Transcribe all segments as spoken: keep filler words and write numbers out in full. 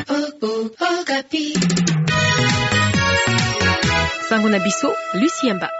Sango na biso, Luciamba.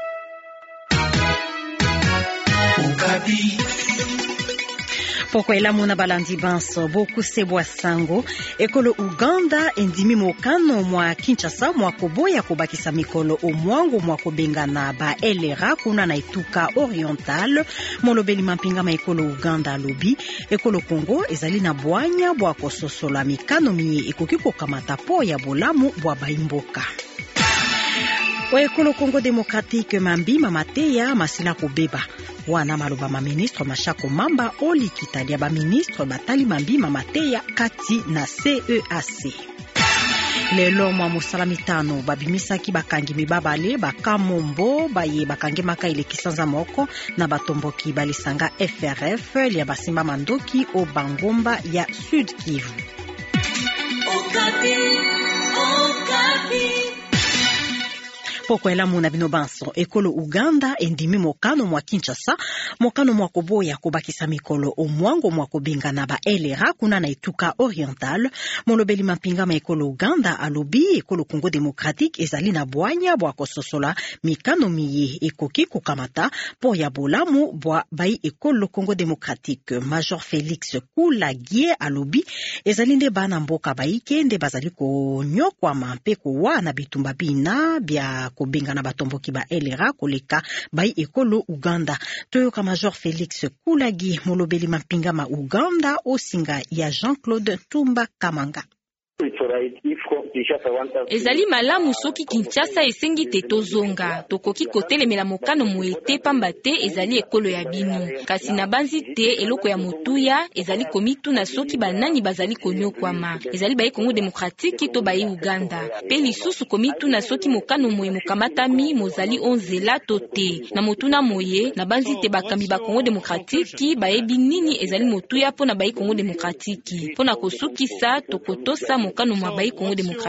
Poko elamu na balandi banso boku sebwa sango ekolo Uganda endimi mokano mwa Kinshasa mwa koboya kobakisa mikolo omwango mwa kobengana ba elera kuna na ituka oriental molobeli mampinga ma ekolo Uganda alobi ekolo Congo ezali na bwanya bwa kososola mikano miye ekoki kokamata po ya bolamu bwa baimboka. Wa ekolo Congo Démocratique mambi mamateya masila kobeba wana maloba ma ministre Mashako Mamba oli kitalia ba ministre batali mambi mamateya kati na C E A C. Lelo mwa musala mitano babimisaki bakangi mibabale bakamombo baye bakangi maka ile kisanza moko na batomboki balisanga F R F lia basimba mandoki o Bangomba ya Sud Kivu. Okapi, Okapi. Poko elamu na bino banso ekolo Uganda endimi mokano mwa Kinshasa mokano mwa koboya kobakisa mikolo omwango mwa kobengana ba elera kuna na ituka oriental molobeli mampinga ma ekolo Uganda alobi ekolo Congo Démocratique ezali na bwanya bwa kososola mikano miye ekoki kokamata po ya bolamu bwa bai ekolo Congo Démocratique. Major Félix Kulagie alobi ezali nde bana mboka baike nde bazali konyokwa mampe kowa na bitumba bina bya kobengana batomboki ba elera koleka bai ekolo Uganda. Toyoka Major Félix Kulagi molobeli mampinga ma Uganda osinga ya Jean-Claude Tumba Kamanga. Ezali malamu soki Kinshasa esengi te tozonga tokoki kotelemela mokano moete pamba te ezali ekolo ya bino kasi na banzi te eloko ya motuya ezali komitu na soki banani bazali konyokwama ezali baye Congo Démocratique to baye Uganda pe lisusu komitu na soki mokano moye mokamatami mozali onzela to te na motuna moye na banzi te bakambi ba Congo Démocratique baye binini ezali motuya pona baye Congo Démocratique pona kosukisa tokotosa mokano mwa baye Congo Démocratique.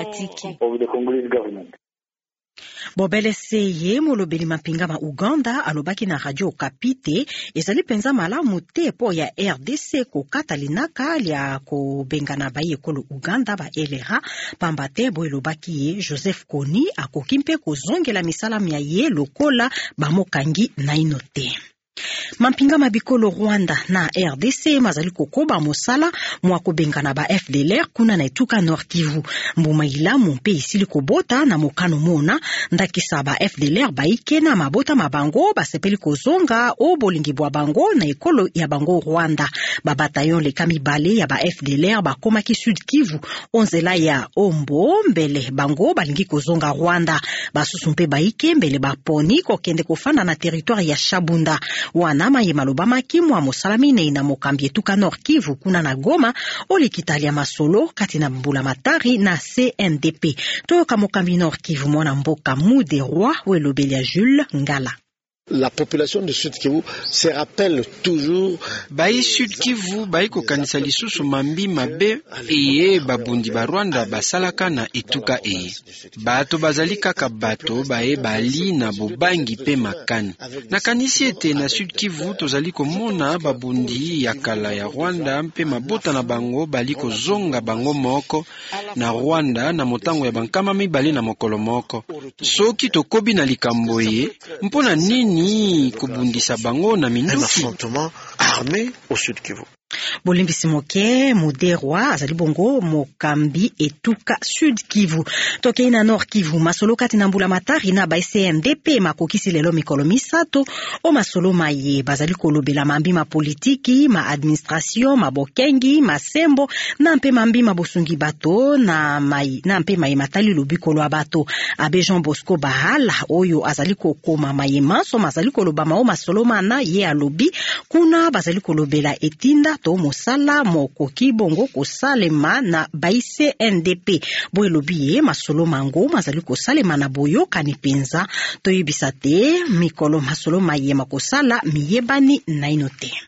Bobele seye molobeli mampinga ma Uganda alobaki na radio Okapi te ezali penza malamu te po ya R D C ko katalinaka lia ko bengana baye ekolo Uganda ba elera pamba te bo elobaki ye Joseph Kony akoki mpe kozongela misala mya ye lokola bamokangi na inote. Mampinga mabikolo Rwanda na R D C mazali kokoba mosala mwa kobengana ba F D L R kuna na etuka Nord Kivu mbuma ilamu mpe isili kobota na mokano mona ndakisa ba F D L R baike na mabota mabango basepeli kozonga o bolingi bwa bango na ekolo ya bango Rwanda ba bataillon le kamibale ya ba F D L R bakoma ki Sud Kivu onzela ya Ombo mbele bango balingi kozonga Rwanda basusu mpe baike mbele baponi kokende kofanda na territoire ya Shabunda wana maye maloba makimu wa mosalamine na mokambi etuka Nord Kivu kuna na Goma olikitalia masolo kati na mbula matari na C N D P toka mokambi Nord Kivu mwana mboka Mude Roi welobelia Jules Ngala. La population de Sud Kivu se rappelle toujours bayi Sud Kivu bayi kokanisa lisusu mambi mabe eye babundi ba Rwanda basalaka na etuka eye bato bazali kaka bato baye bali na bobangi pe makani na kanisi ete na Sud Kivu tozali komona babundi ya kala ya Rwanda mpe mabota na bango bali kozonga bango moko na Rwanda na motango ya bankama mibale na mokolo moko soki tokobi na likambo ye mpona nini ni kubundisa bango na minduki armé au Sud Kivu. Bolimbisi moke Muderwa azali bongo mokambi etuka Sud Kivu toke na Nord Kivu masolo kati na mbula matari na ba C N D P makokisi lelo mikolo misato o masolo maye bazali kolobela mambi ma politiki ma administration ma bokengi masembo na mpe mambi ma bosungi bato na mai na mpe mai matali lobikolo abato abe Jean Bosco Bahala oyo azali kokoma mayema so mazali koloba ma o masolo mana ye alobi kuna bazali kolobela etinda to mosala mokoki bongo kosalema na bai C N D P bo elobi ye masolo mango mazali kosalema na boyo kanipenza toyebisa te mikolo masolo mayema kosala miyebani na inote.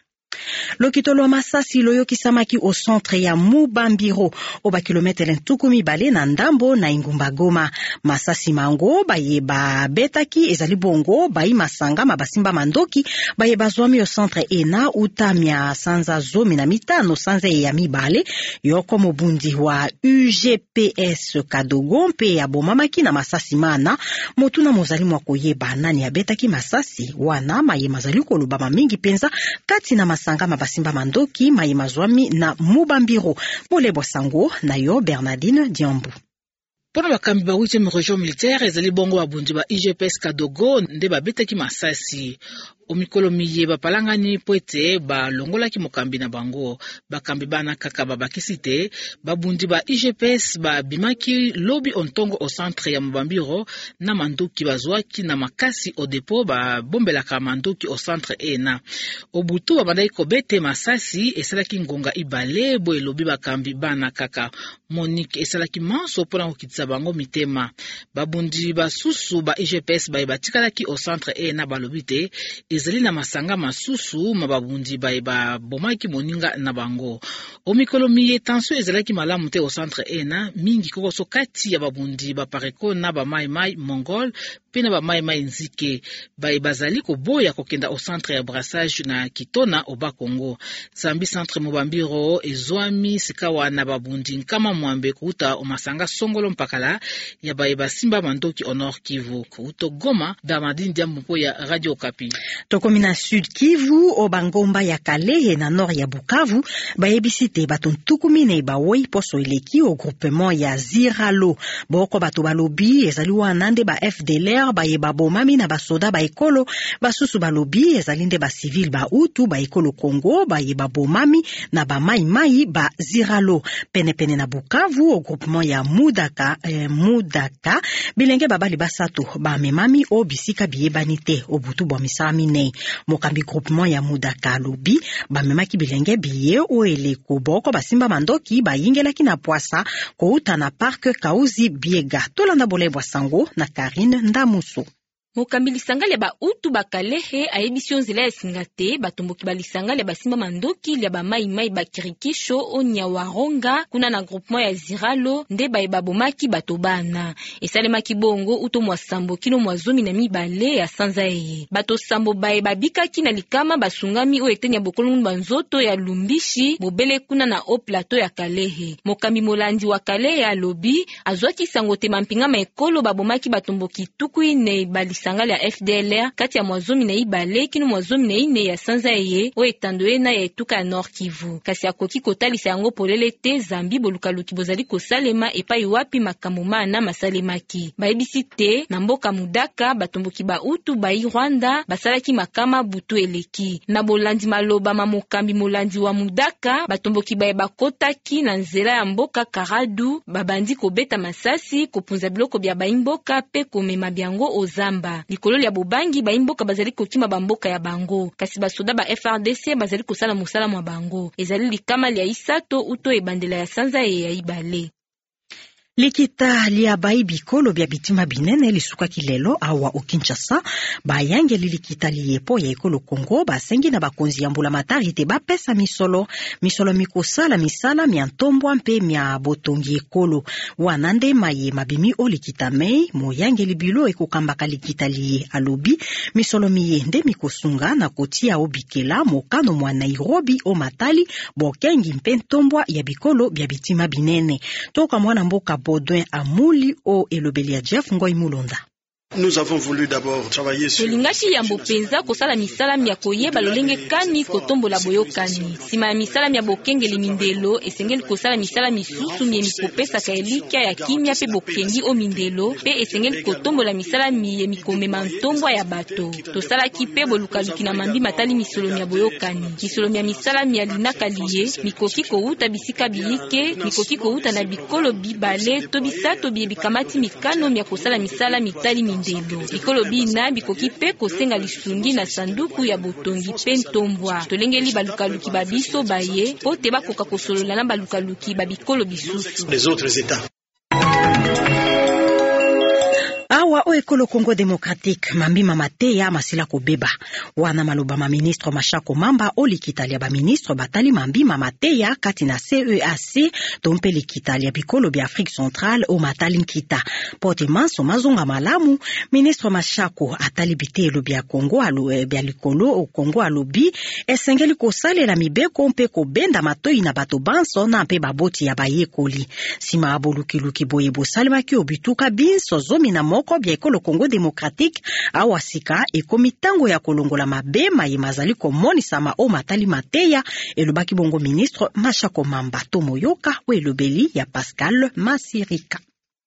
Lokitolo Masasi loyo kisamaki au centre ya Mubambiro oba kilometre ntukumi bale na ndambo na Ingumba Goma. Masasi mango baye ba betaki ezali bongo bayi masanga mabasimba mandoki baye bazwami au centre ena utamia sanza zomi na mitano sanza ya mibale yoko mobundi wa U G P S Kadogo mpe ya bomamaki na Masasi mana motuna mozali mwa koyeba nani abetaki Masasi wana maye mazali kolubama mingi penza kati na masanga mabasimba mandoki maye mazwami na Mubambiro. Bolebo sango na yo Bernardine Diambu. Pona bakambi ba huitième région militaire ezali bongo babundi ba U G P S Kadogo nde babetaki Masasi. Omikolo miye bapalangani poete ba longolaki mokambi na bango bakambi bana kaka babakisi te babundi ba U G P S ba bimaki lobi ontongo au centre ya Mubambiro na mandoki bazwaki na makasi au dépôt ba bombelaka mandoki au centre ena obutu babandai kobete Masasi esalaki ngonga ibale bo elobi bakambi bana kaka Monique esalaki manso pona kokitisa bango mitema babundi basusu ba U G P S ba batikalaki au centre ena balobi te ezali na masanga masusu mababundi bae ba bomaki moninga na bango. Omikolo miye tension ezalaki malamu te au centre ena mingi kokoso kati ya babundi ba pareko na ba mai mai mongol pena ba mai mai nzike bae bazali koboya kokenda au centre ya brassage na Kitona oba Kongo. Zambi centre Mubambiro ezwami sikawa na babundi nkama mwambe kuta o masanga songolo mpakala ya bae basimba mandoki au Nord Kivu. Kuto Goma Bernardine Diambu ya Radio Okapi. Tokomina Sud Kivu o bangomba ya Kalehe na Nord ya Bukavu bayebisite baton tukumine bawoi poso eleki au groupement ya Ziralo boko bato balobi ezali wana nde ba F D L R baye babomami na basoda ba ekolo basusu balobi ezali nde ba civil ba utu ba ekolo Kongo baye babomami na ba mai mai ba Ziralo pene pene na Bukavu au groupement ya Mudaka eh, Mudaka bilenge babali basato ba memami o bisika biyebanite obutu bwa misami ne mokambi groupement ya Mudaka lobi bamemaki bilenge biye o eleko boko basimba mandoki bayingelaki na poasa kouta na park Kauzi Biega tolanda bolebwa sango na Karine Ndamuso. Mokambi lisanga le ba utu bakalehe aebisio nzela ya singate batomboki balisanga le basimba mandoki le ba mai mai bakirikisho onya waronga kuna na groupement ya Ziralo nde bae babomaki batobana esalemaki bongo uto mwa sambo kino mwa zomi na mibale ya sanza eye bato sambo bae babikaki na likama basungami o etenya bokolo banzoto ya Lumbishi bobele kuna na o plateau ya Kalehe. Mokambi molandi wa Kalehe alobi azwaki sangote mampinga maekolo babomaki batomboki tukui ne bali sangale ya F D L R kati ya mwazomi na ibale kino mwazomi na ine ya sanza eye o etandoe na ya etuka ya Nord Kivu kasi akoki kotalisa yango polele te Zambi bolukaluki bozali kosalema epai wapi makamuma na masalemaki baebisi te na mboka Mudaka batomboki ba utu bai Rwanda basalaki makama butu eleki na bolandi maloba mamokambi molandi wa Mudaka batomboki bae bakotaki na nzela ya mboka Karadu babandi kobeta masasi kopunza biloko bya baimboka pe komema biango ozamba likolo ya bobangi baimboka bazali kokima bamboka ya bango kasi basoda ba F R D C bazali kosala musala mwa bango ezali likama lya isato uto ebandela ya sanza ya ibale. Likita lia bai bikolo bia bitima binene lisuka kilelo awa o Kinshasa bayange likita liepo ya ekolo Kongo basengi na bakonzi ya mbula matari te bapesa misolo misolo mikosala misala miantombwa mpe mia botongi ekolo wanande maye mabimi o likita mei moyange libilo ekokambaka likita lie alobi misolo miyende mikosunga na kotia obikela mokano mwa Nairobi o Matali bokengi mpe ntombwa ya bikolo bia bitima binene toka mwana mboka Baudouin Amouli o elobeli ya Jeff Ngoy Mulonda. Nous avons voulu d'abord travailler sur Tolingashi yambo penza kosala misala mya koyeba lolenge kani kotombola boyokani sima ya misala mya bokenge limindelo esengeli kosala misala misusu mye mikopesa ka elikia ya kimia pe bokengi o mindelo pe esengeli kotombola misala mye mikomema ntombwa ya bato tosala kipe bolukaluki na mambi matali misolo mya boyokani misolo mya misala mya linaka liye mikoki kouta bisika biyike mikoki kouta na bikolo bibale to bisato biye bikamati mikano mya kosala misala mitali mindelo bikolo bina bikoki pe kosenga lisungi na sanduku ya botongi pe ntombwa tolengeli balukaluki babiso baye po te bakoka kosolola na balukaluki babikolo bisusu les autres états. awa o ekolo Congo Democratique mambima mateya masila kobeba wana maloba ma ministre Mashako Mamba olikitalia ba ministre batali mambima mateya kati na C E A C tompe likitalia bikolo bi Afrique centrale o matali nkita pote manso mazonga malamu ministre Mashako atali bitelo bya Congo alo bya likolo o Congo alobi esengeli kosalela mibeko mpe kobenda matoi na bato banso na mpe baboti ya bayekoli sima abolukiluki boye bosalemaki obituka binso zomi na moko bya ekolo Congo Democratique awasika ekomitango ya kolongola mabema yemazali komonisama o matali mateya elobaki bongo ministre Mashako Mamba tomoyoka we lobeli ya Pascal Masirika.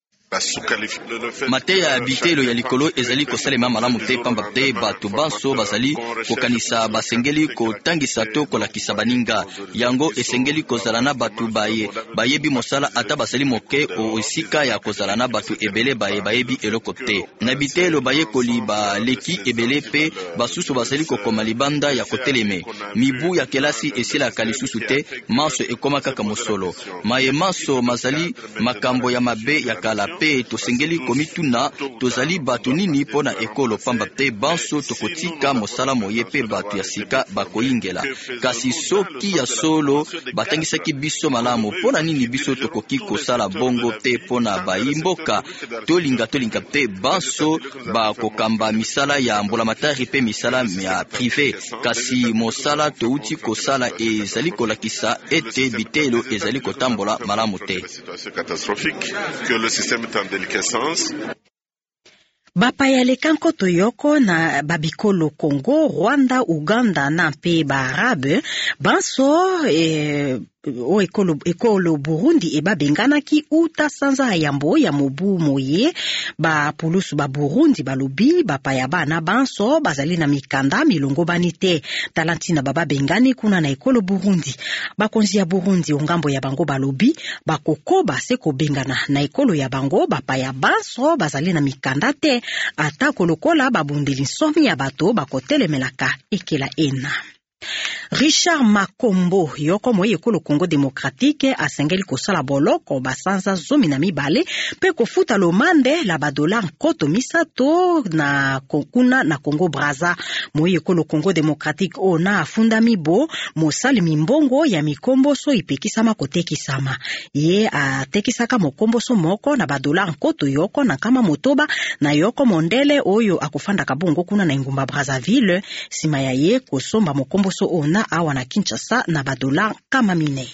Mateya ya bitelo ya likolo ezali kosalema malamu te pamba te bato banso bazali kokanisa basengeli kotangisa to kolakisa baninga yango esengeli kozala na bato baye bayebi mosala ata basali moke o esika ya kozala na bato ebele baye bayebi eloko te na bitelo baye koli ba leki ebele pe basusu basali kokoma libanda ya koteleme mibu ya kelasi esila kalisusu te manso ekoma kaka mosolo maye manso mazali makambo ya mabe ya kala pe tosengeli komituna tozali bato nini pona ekolo pamba te banso tokotika mosala moye pe bato ya sika bakoyingela kasi soki ya solo batangisaki biso malamu pona nini biso tokoki kosala bongo te pona bayimboka tolinga tolinga te banso bakokamba misala ya mbulamatari pe misala ya privé kasi mosala touti kosala ezali kolakisa ete bitelo ezali kotambola malamu te. Bapaya lekanko toyoko na babikolo Congo, Rwanda, Uganda na mpe ba Arabe banso e o ekolo ekolo Burundi eba benganaki uta sanza yambo ya mobu moye ba pulusu ba Burundi balobi bapaya bana banso bazali na mikanda milongo banite talantina baba bengani kuna na ekolo Burundi bakonzi ya Burundi ongambo ya bango balobi bakokoba seko bengana na ekolo ya bango bapaya banso bazali na mikanda te ata kolokola babundeli somi ya bato bakotelemelaka ekela ena. Richard Makombo yoko moye ekolo Congo Democratique asengeli kosala boloko basanza zomi na mibale pe kofuta lomande la badola nkoto misato na kokuna na Congo Brazza moye ekolo Congo Democratique ona afunda mibo mosali mimbongo ya mikomboso ipekisama kotekisama ye atekisaka mokomboso moko na badola nkoto yoko na kama motoba na yoko mondele oyo akufanda kabongo kuna na Ngumba Brazzaville sima ya ye kosomba mokomboso ona awa na Kinshasa na badola kama mine.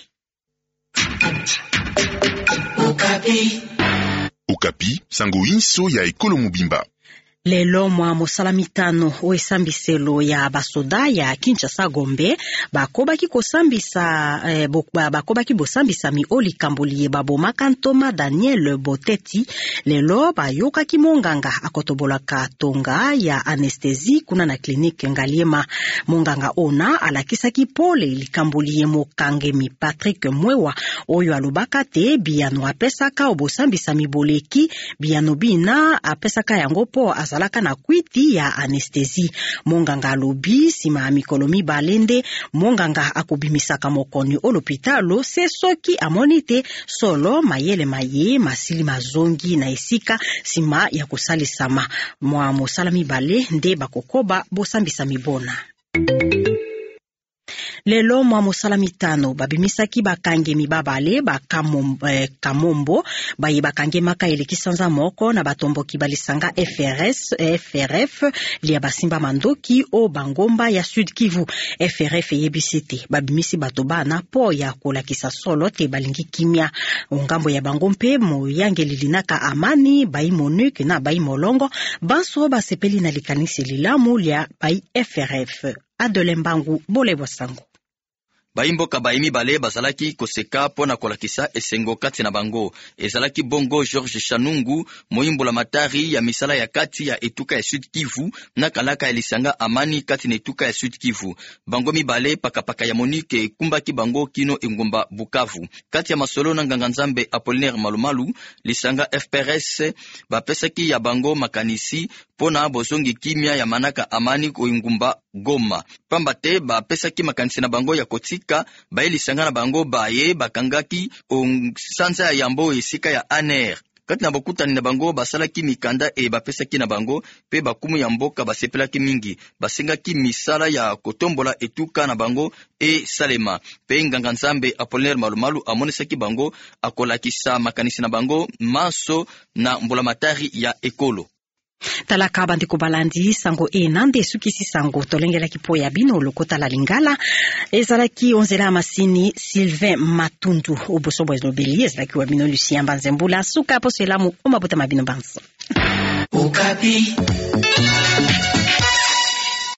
Okapi. Okapi, sango inso ya ekolo mobimba. Lelo mwa mosalamitano oesambiselo ya basoda ya Kinshasa Gombe bakobaki kosambisa eh, bakobaki bosambisa mi olikamboliye babomaka ntoma Daniel Boteti lelo bayokaki monganga akotobolaka tonga ya anestesi kuna na klinike Ngaliema monganga ona alakisaki pole likamboliye mokangemi Patrick Mwewa oyo alobaka te biano apesaka obosambisa miboleki biano bina apesaka yango po azalaka na kwiti ya anestesi monganga alobi sima mikolo mibalende monganga akubimisaka mokoni olopitalo se soki amonite solo mayele maye masili mazongi na esika sima ya kusalisama mwa mosala mibale nde bakokoba bosambisa mibona. Lelo mwa mosala mitano babimisaki bakange mibabale bakamombo eh, kamombo baye bakange maka elekisanza moko na batomboki balisanga F R S F R F lia basimba mandoki o bangomba ya Sud Kivu F R F yebisite babimisi bato bana po ya kolakisa solo te balingi kimia ngambo ya bangompe mo yangelilinaka amani bai Monique na bai Molongo banso basepeli na likanisi lilamu lia bai F R F Adelembangu Bolebo Sango. Baimboka baimi bale bazalaki koseka pona kolakisa esengo kati na bango. Ezalaki bongo George Chanungu, moimbola matari ya misala ya kati ya etuka ya Sud Kivu, na kalaka ya lisanga amani kati na etuka ya Sud Kivu. Bango mibale pakapaka ya Monique kumbaki bango kino Ngumba Bukavu. Kati ya masolo na nganganzambe Apollinaire Malumalu, lisanga F P R S, bapesaki ya bango makanisi pona bozongi kimia ya manaka amani ko Ngumba Goma. Pamba te bapesaki makanisi na bango ya kotika baelisanga na bango baye bakangaki on sanza ya yambo esika ya Aner kati na bokutani na bango basalaki mikanda e bapesaki na bango pe bakumu ya mboka basepelaki mingi basengaki misala ya kotombola etuka na bango e salema pe nganga nzambe Apollinaire Malumalu amonisaki bango akolakisa makanisi na bango maso na mbulamatari ya ekolo. Talaka bandeko balandi sango enande sukisi sango tolengelaki po ya bino lokota la lingala ezalaki onzela masini Sylvain Matundu obosobo ezobeli ezalaki wa bino Lucien Banzembula suka po selamu omabota mabino banso. Okapi.